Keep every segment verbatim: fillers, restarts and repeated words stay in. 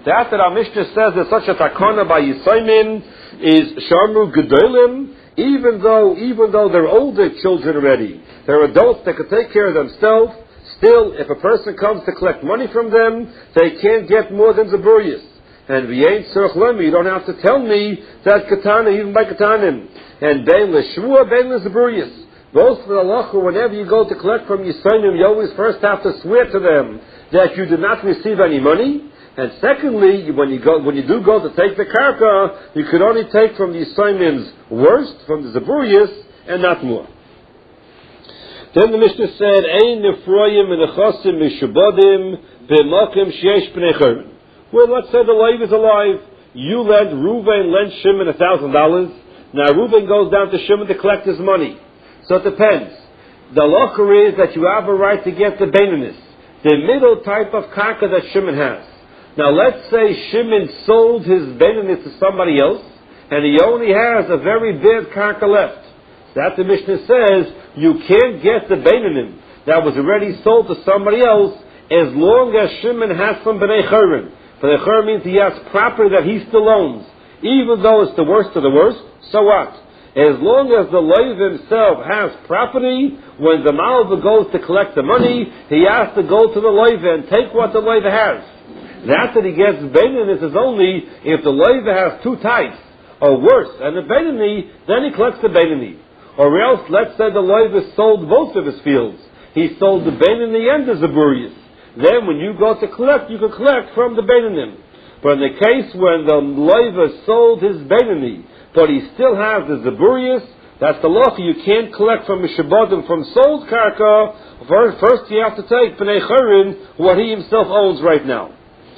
That that our Mishnah says that such a takana by Yisaymin is Shamru Gedolim, even though, even though they're older children already, they're adults that can take care of themselves, still, if a person comes to collect money from them, they can't get more than Zaburius. And v'yein tzorch lemi, you don't have to tell me that katana, even by katanim. And bein l'shvua, bein l'zaburius. Both for the halacha, whenever you go to collect from Yisayim, you always first have to swear to them that you did not receive any money. And secondly, when you go, when you do go to take the karka, you could only take from the Yisayim's worst, from the zaburius, and not more. Then the Mishnah said, Ein nefroyim menechosim mishubodim b'makim sheyesh b'nei churban. Well, let's say the Lev is alive. You lend, Reuven lent Shimon a thousand dollars. Now Reuven goes down to Shimon to collect his money. So it depends. The halacha is that you have a right to get the beinanis, the middle type of karka that Shimon has. Now let's say Shimon sold his beinanis to somebody else, and he only has a very bad karka left. That the Mishnah says, you can't get the beinanim that was already sold to somebody else as long as Shimon has some b'nei churban. B'nei churban means he has property that he still owns. Even though it's the worst of the worst, so what? As long as the Lev himself has property, when the Malva goes to collect the money, he has to go to the Lev and take what the Lev has. That that he gets Beinanis is only if the Lev has two types, or worse, and the Beinani, then he collects the Beinani. Or else, let's say the Lev has sold both of his fields. He sold the Beinani and the Zaburius. Then when you go to collect, you can collect from the Beinanim. But in the case when the Lev has sold his Beinani, but he still has the Zaburius, that's the law. You can't collect from Mishabodim, from sold karka. First you have to take B'nei Churin, what he himself owns right now.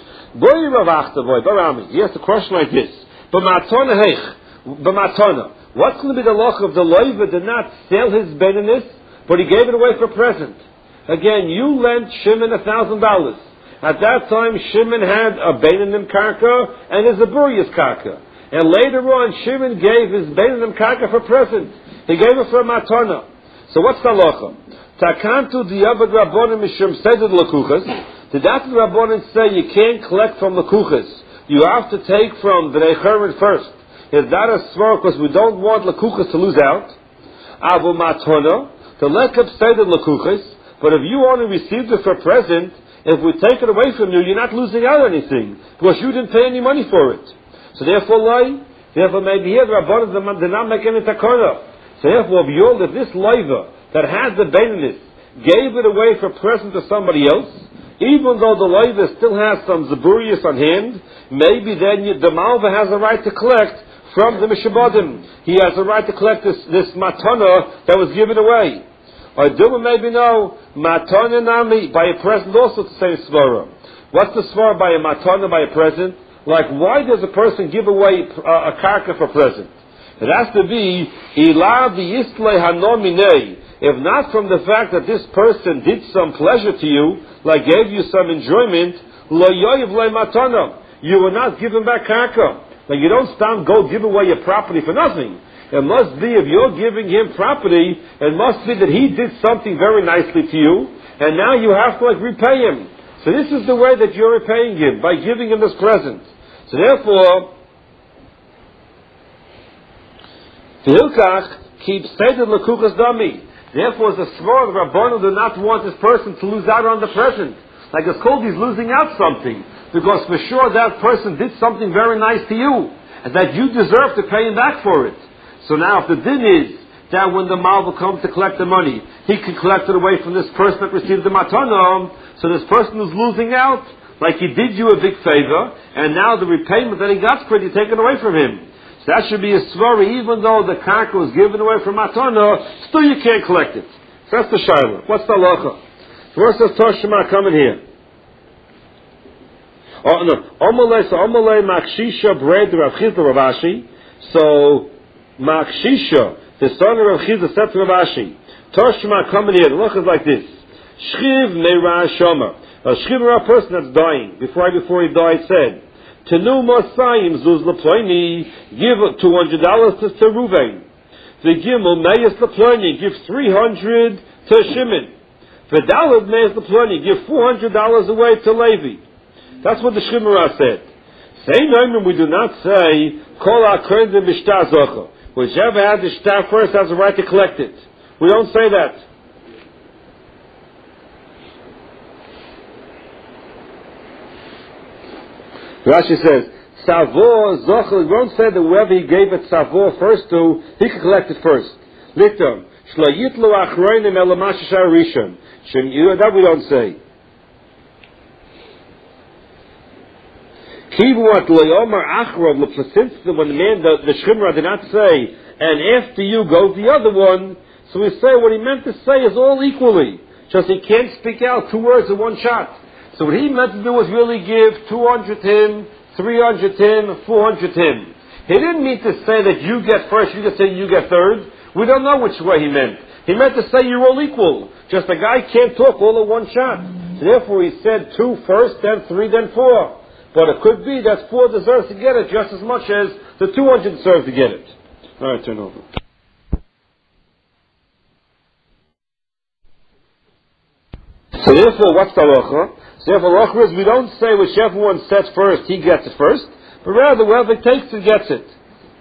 Boy Ravachta, boy, Barami, he has a question like this. B'matona heich, b'matona. What's going to be the law of the Lev did not sell his Beinanis, but he gave it away for present? Again, you lent Shimon a thousand dollars. At that time, Shimon had a Beinanim karka and a Zaburius karka. And later on, Shimon gave his Beinanim karka for present. He gave it for matana. So what's the halacha? Takantu diavad rabbonim mishum seded lakuchas. Did that rabbonim say you can't collect from lakuchas? You have to take from B'nei Churban first. Is that a svar? Because we don't want lakuchas to lose out. Abu matana to lekab seded lakuchas. But if you only received it for present, if we take it away from you, you're not losing out anything because you didn't pay any money for it. So therefore, lie. Therefore, maybe here the Rabbanan did not make any takana. So therefore, if this Leiva that had the Beinanis gave it away for present to somebody else, even though the Leiva still has some Zaburius on hand, maybe then you, the Malva has a right to collect from the Mishabodim. He has a right to collect this, this matana that was given away. Or do we maybe know matana nami by a present also to say svara? What's the svara by a matana by a present? Like, why does a person give away uh, a karka for present? It has to be, ila v'yistle hanomine. If not from the fact that this person did some pleasure to you, like gave you some enjoyment, lo yoyiv le matana. You will not give him back karka. Like, you don't stand, go give away your property for nothing. It must be, if you're giving him property, it must be that he did something very nicely to you, and now you have to, like, repay him. So this is the way that you're repaying him, by giving him this present. So therefore, the Hilkach keeps stated Lakuchas Dami. Therefore, as a svar, the Rabbanan do not want this person to lose out on the present. Like it's called, he's losing out something. Because for sure that person did something very nice to you, and that you deserve to pay him back for it. So now if the din is that when the Malva comes to collect the money, he can collect it away from this person that received the matana, so this person is losing out, like he did you a big favor, and now the repayment that he got is pretty taken away from him. So that should be a svari, even though the karka was given away from matana, still you can't collect it. So that's the shayla. What's the halacha? First says Toshima coming here. Oh no, Omalei, so Omalei Makshisha Bred Rav Chizda Ravashi. So Makshisha, the son of Rav Chizda, said to Ravashi, Toshima coming here. The halacha is like this: Shchiv Meira Shoma. A Shchiv, a person that's dying, before before he died, said, Tenu Masayim Zuz Leploini, give two hundred dollars to Reuven. The Gimel Meis Leploini, give three hundred to Shimon. The Dalad Meis Leploini, give four hundred dollars away to Levi. That's what the Shchimera said. We do not say, Kol HaKohen B'Shtar Zocha. Whichever had the shtar first has the right to collect it. We don't say that. Rashi says, Savor Zocha, we don't say that whoever he gave it Savor first to, he can collect it first. Lichtam, Shlo Yitlu Achroinim Elamash Shar Rishon. That we don't say. When the man, the, the Shemra did not say, and after you goes the other one, so we say what he meant to say is all equally. Just he can't speak out two words in one shot. So what he meant to do was really give two hundred to him, three hundred to him, four hundred to him. He didn't mean to say that you get first, you get second, you get third. We don't know which way he meant. He meant to say you're all equal. Just a guy can't talk all in one shot. So therefore he said two first, then three, then four. But it could be that four deserves to get it just as much as the two hundred deserve to get it. All right, turn over. So therefore, what's the halacha? So therefore, the halacha is we don't say whichever one sets first, he gets it first, but rather whoever takes it gets it.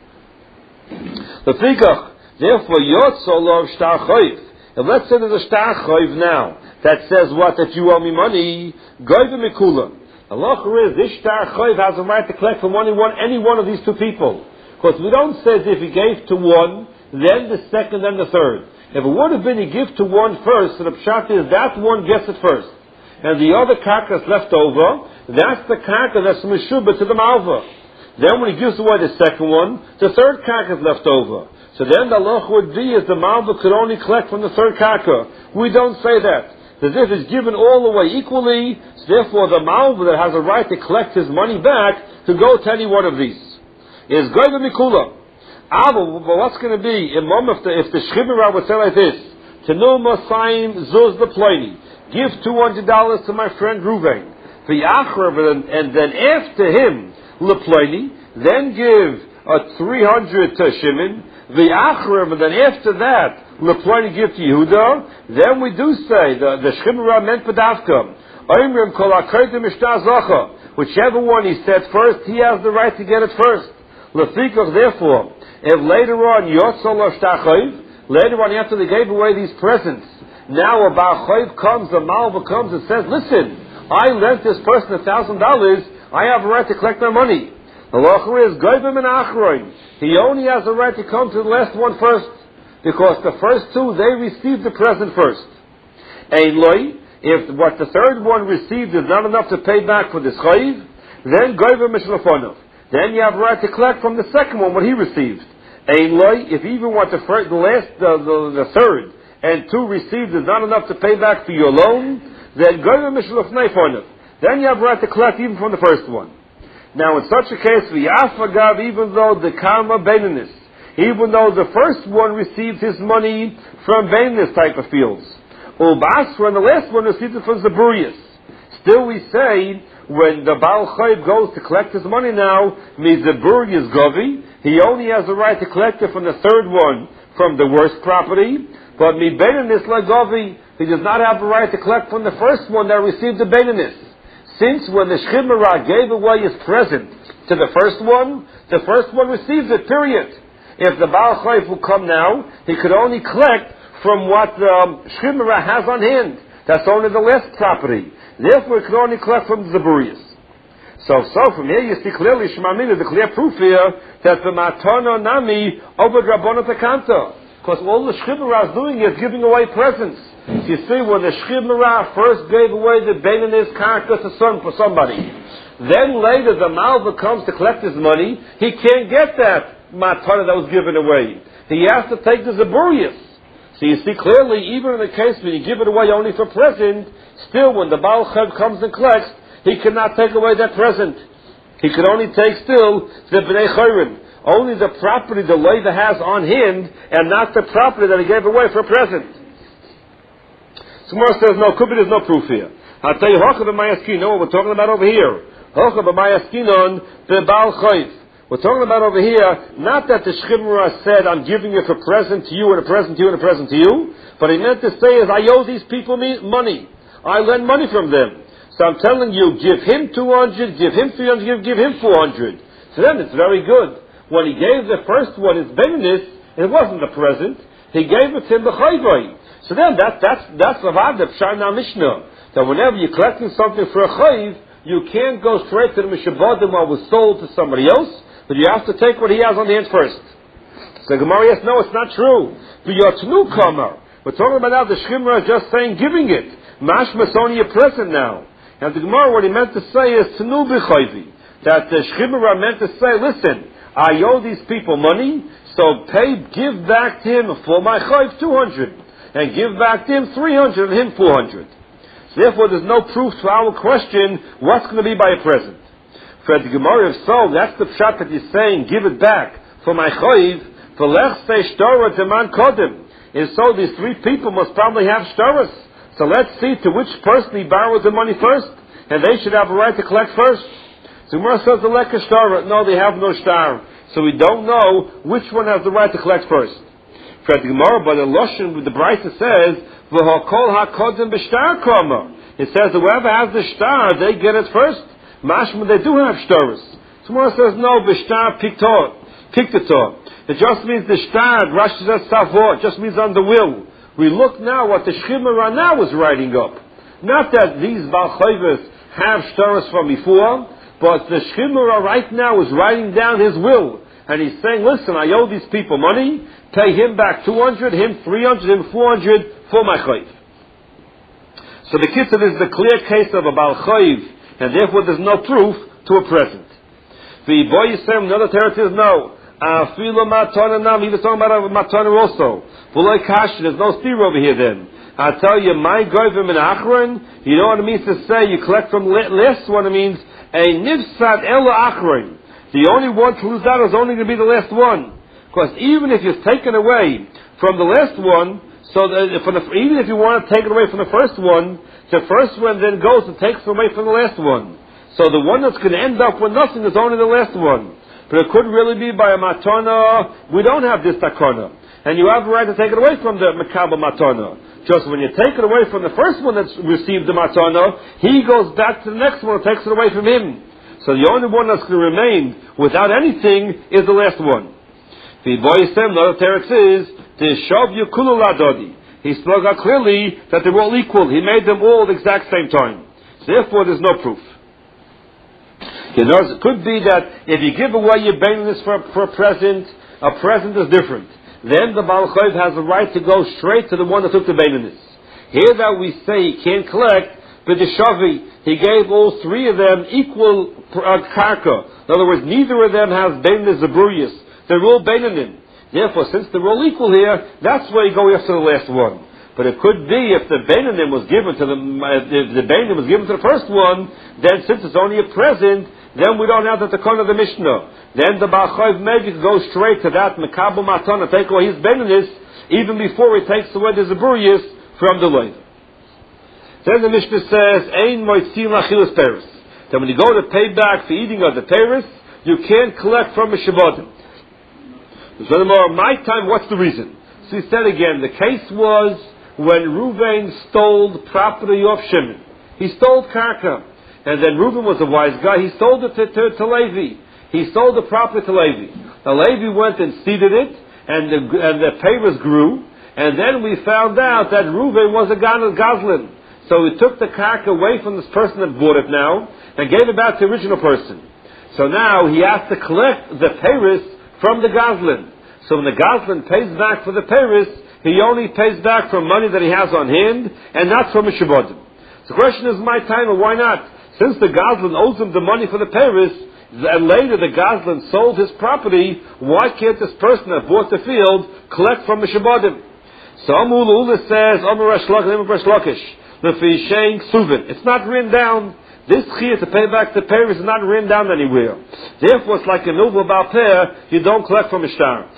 The fikach, therefore, yotzolov shtar chayv. If let's say there's a shtar chayv now that says what? That you owe me money, goyve mikula. The halacha is this shtar chayv has a right to collect from any one, any one of these two people. Because we don't say that if he gave to one, then the second, then the third. If it would have been he give to one first, so the pshat is that one gets it first. And the other karka is left over, that's the karka that's meshubah to the malva. Then when he gives away the second one, the third karka is left over. So then the halacha would be is the malva could only collect from the third karka. We don't say that. As if it's given all the way equally, so therefore the malva that has a right to collect his money back to go to any one of these. Is goyva mikula. Ah, but what's going to be? If the, if the Shchibirah would say like this, Tenu Masayim Zuz Leploini, give two hundred dollars to my friend Ruvain, and, and then after him, Leploini, then give a three hundred to Shimon, and then after that, Leploini give to Yehuda, then we do say, the, the Shchibirah meant Padavka, Oimrim Kol HaKoydim Ishtar Zocha, whichever one he said first, he has the right to get it first. Lefikach, therefore, if later on Yotzol of Shtar Chayv, later on after they gave away these presents, now a Baal Chayv comes, the Malva comes and says, listen, I lent this person a thousand dollars, I have a right to collect my money. The halacha is Goyvim and Achroin. He only has a right to come to the last one first, because the first two, they received the present first. Ein loy, if what the third one received is not enough to pay back for this Chayv, then Goyvim Mishlofonov. Then you have a right to collect from the second one what he received. Ein loy, if even what the, first, the last, the, the, the third, and two received is not enough to pay back for your loan, then goyim mishlofnei fonov. Then you have a right to collect even from the first one. Now in such a case, v'yafagav, even though the karma beinanis, even though the first one received his money from beinanis type of fields, ubasra, and the last one received it from zaburius, still we say, when the Baal Chayv goes to collect his money now, Mizabur Yizgovi, he only has the right to collect it from the third one, from the worst property, but Mi Beinanis Lagovi, he does not have the right to collect from the first one that received the Beinanis. Since when the Shchibirah gave away his present to the first one, the first one receives it, period. If the Baal Chayv will come now, he could only collect from what the um, Shchibirah has on hand. That's only the last property. Therefore, it can only collect from the Zaburius. So, so from here you see clearly, Shemamina, the clear proof here, that the Matana Nami over Rabbana Takanta. Because all the Shchibirah is doing is giving away presents. So you see, when the Shchibirah first gave away the Beinanis Karka to son for somebody, then later the Malva comes to collect his money, he can't get that Matana that was given away. He has to take the Zaburius. So you see clearly, even in the case when you give it away only for present, still when the Baal Chayv comes and collects, he cannot take away that present. He can only take still the Bnei Chayrim. Only the property the Leva has on hand, and not the property that he gave away for a present. Tomorrow says, no, could be there's no proof here. I'll tell you, Hocha b'mayaskinon, what we're talking about over here. Hocha b'mayaskinon, the Baal Chayv. We're talking about over here, not that the Shchibirah said, I'm giving it for present to you, and a present to you, and a present to you, but he meant to say is, I owe these people me money. I lend money from them. So I'm telling you, give him two hundred, give him three hundred, give, give him four hundred. So then it's very good. When he gave the first one his beinus, it wasn't a present. He gave it to him b'chayvay. So then that, that's, that's the Vada Pshana Mishnah. That whenever you're collecting something for a chayv, you can't go straight to the Mishabodim or was sold to somebody else, but you have to take what he has on the hand first. So Gemara says, no, it's not true. But you're Tnu Kamar. We're talking about now the Shchimra is just saying giving it. Mashma's only a present now. And the Gemara, what he meant to say is Tnu B'chayvi. That the Shchimra meant to say, listen, I owe these people money, so pay, give back to him for my chayv two hundred, and give back to him three hundred, and him four hundred. So therefore, there's no proof to our question, what's going to be by a present. For the Gemara, if so, that's the pshat that he's saying, give it back for my chayv, for lech se shtora deman kodim. Is so these three people must probably have shtoras. So let's see to which person he borrowed the money first, and they should have a right to collect first. So Gemara says the leka shtar. No, they have no shtar. So we don't know which one has the right to collect first. For the Gemara, but the Loshen with the Brisa says, v'hakol hakodim b'shtar kama. It says whoever has the shtar, they get it first. Mashma, they do have shtaras. So Gemara says no, b'shtar piktor, piktator. It just means the shtar. Rashi says savor. It just means on the will. We look now what the Shchimra now is writing up. Not that these Baal Chayvas have shtaras from before, but the Shchimra right now is writing down his will. And he's saying, listen, I owe these people money, pay him back two hundred, him three hundred, him four hundred for my chayv. So the kitzur is the clear case of a Baal Chayv, and therefore there's no proof to a present. The boy is saying, another territory is no. Afilo matana nam, he was talking about a matana also. V'loi kash, there's no steer over here then. I tell you, my goyvim in achron, you know what it means to say, you collect from less one, it means a nifsat ela achron. The only one to lose out is only going to be the last one. Because even if you're taken away from the last one, so that from the, even if you want to take it away from the first one, the first one then goes and takes it away from the last one. So the one that's going to end up with nothing is only the last one. But it could really be by a matana. We don't have this takana. And you have the right to take it away from the Mekabel matana. Just when you take it away from the first one that's received the matana, he goes back to the next one and takes it away from him. So the only one that's going to remain without anything is the last one. The boy Sem, the other teretz is, the Shav Yukulu Ladodi. He spoke out clearly that they were all equal. He made them all at the exact same time. Therefore, there's no proof. You know, it could be that if you give away your beinus for, for a present, a present is different. Then the Baal Chayv has the right to go straight to the one that took the beinus. Here that we say he can't collect, but the Shavi, he gave all three of them equal uh, karka. In other words, neither of them has beinus zaburiyas. They're all beinanim. Therefore, since they're all equal here, that's where you go after the last one. But it could be if the beinanim was given to the if the beinanim was given to the first one, then since it's only a present, then we don't have the takon of the Mishnah. Then the Baal Chayv maybe could go straight to that Mekabel Matana, take away his beinanis, even before he takes away the zaburiyas from the loiv. Then the Mishnah says, Ein moitzin lachilas peris. That when you go to pay back for eating of the peris, you can't collect from a shabodim. So more, my time, what's the reason? So he said again, the case was when Reuven stole the property of Shimon. He stole karka. And then Reuben was a wise guy. He sold it to, to, to Levi. He sold the property to Levi. Now Levi went and seeded it, and the, and the payers grew. And then we found out that Reuben was a Goslin. So he took the karka away from this person that bought it now, and gave it back to the original person. So now he has to collect the payers from the Goslin. So when the Goslin pays back for the payers, he only pays back from money that he has on hand, and not from a shabodim. So the question is, my time, or why not? Since the Goslin owes him the money for the Paris, and later the Goslin sold his property, why can't this person that bought the field collect from the Shabodim? So Amul Ula says, Amur Resh Lakish, the Fishain Suvin. It's not written down. This chiyah to pay back the Paris is not written down anywhere. Therefore, it's like a Nuva Baal Peh, you don't collect from a shtar.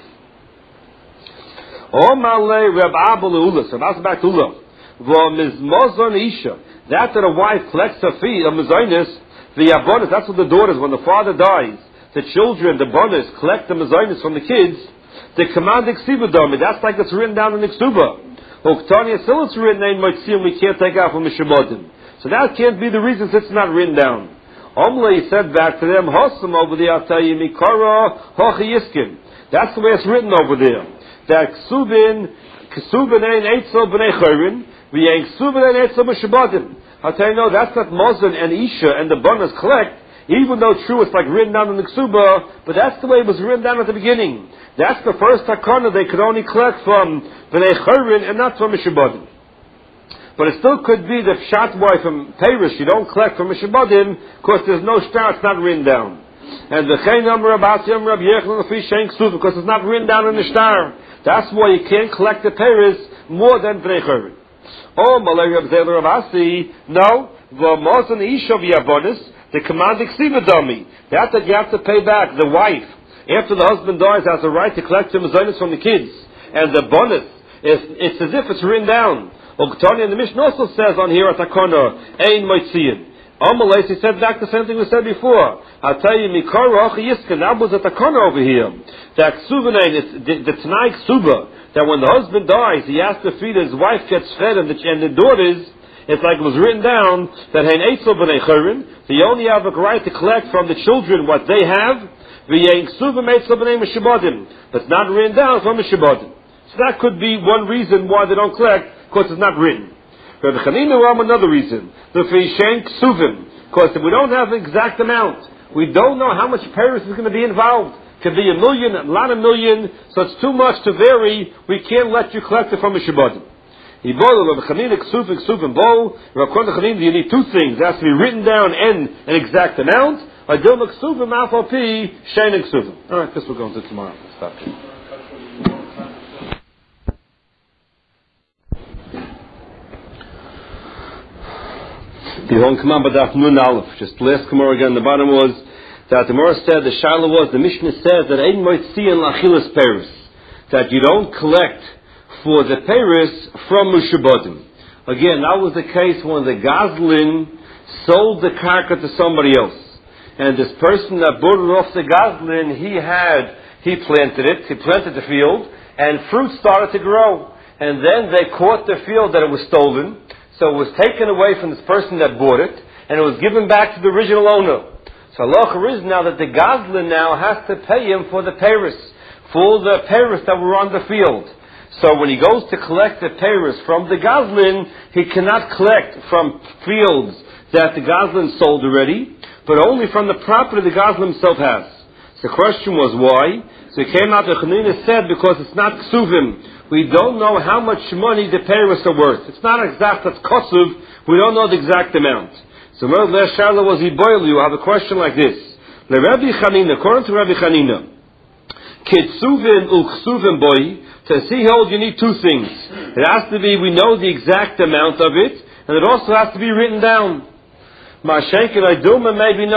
Omale Reb Abel Ula, so that's back to Ula. V'mizmozon Isha. That that a wife collects her fee, a mezainis, the abonis, that's what the daughters, when the father dies, the children, the bonus, collect the mezainis from the kids, they command the ksibadami, that's like it's written down in the ksuba. Uktani still it's written in Moitzim, we can't take out from the shabodim. So that can't be the reason it's not written down. Omle said back to them, Hosam over there, I'll tell you, Mikara Hochi Yiskin. That's the way it's written over there. That Ksubin, Ksubin ein Eitzel b'nei Chayrin, v'yein Ksubin ein Eitzel b'Shabbatim. I'll tell you, no, that's not Mosin and Isha and the Banas collect, even though true it's like written down in the Ksuba, but that's the way it was written down at the beginning. That's the first takana they could only collect from b'nei Chayrin and not from Mishabadim. But it still could be that Pshat boy from Perish, you don't collect from Mishabadim, because there's no star, it's not written down. And the Chayn Amr Abasi Amr Rabbi Yechon Lefi Shein Ksuba, because it's not written down in the star. That's why you can't collect the Perish more than b'nei Chayrin. Oh, Malay Rabbi Zeler Abasi, no, the Mosin Isha v'Yabonis, the command Ksiva Dami. That's that you have to pay back the wife. After the husband dies, has the right to collect the Mazonis from the kids. And the bonus, is, it's as if it's written down. Uktani, and the Mishnah also says on here at Takana, Ein Moitziyin. Amalei, he said back the same thing we said before. I'll tell you, Mikara Achi Yiskin, that was at Takana over here. That Ksuvanein, the, the Tanai Ksuba, that when the husband dies, he has to feed his wife gets fed, and the, and the daughters, it's like it was written down, that Hein Eitzel b'nei Chayrin, they only have a right to collect from the children what they have, V'yein Ksuvim Eitzel b'nei Mishabadim. But it's not written down from Mishabadim. So that could be one reason why they don't collect, because it's not written. Rabbi Chanina Ram, another reason. The Fishen Ksuvim, because we don't have the exact amount. We don't know how much Paris is going to be involved. It could be a million, a lot of million, so it's too much to vary. We can't let you collect it from Mishabadim. You need two things. It has to be written down and an exact amount. Alright, this we'll go into tomorrow. Stop. The come on, but Nun Aleph. Just last Gemara again. The bottom was that the Gemara said the Shaila was the Mishnah says that Ein Moitziyan Lachilas Peris, that you don't collect for the Paris from Mishabadim. Again, that was the case when the Gazlin sold the karka to somebody else. And this person that bought it off the Gazlin, he had, he planted it, he planted the field, and fruit started to grow. And then they caught the field that it was stolen, so it was taken away from this person that bought it, and it was given back to the original owner. So Allah is now that the Gazlin now has to pay him for the Paris, for the Paris that were on the field. So when he goes to collect the Paris from the Gazlin, he cannot collect from fields that the Gazlin sold already, but only from the property the Gazlin himself has. So the question was why? So it came out that Chanina said because it's not Ksuvim. We don't know how much money the Paris are worth. It's not exact, it's Kosuv. We don't know the exact amount. So last Sharla was Yiboil, you have a question like this. The Rabbi Chanina, according to Rabbi Chanina, Kitsuvin Uksuvin boy, to see hold you need two things. It has to be, we know the exact amount of it, and it also has to be written down. Ma'ashenkin Aiduma maybe not.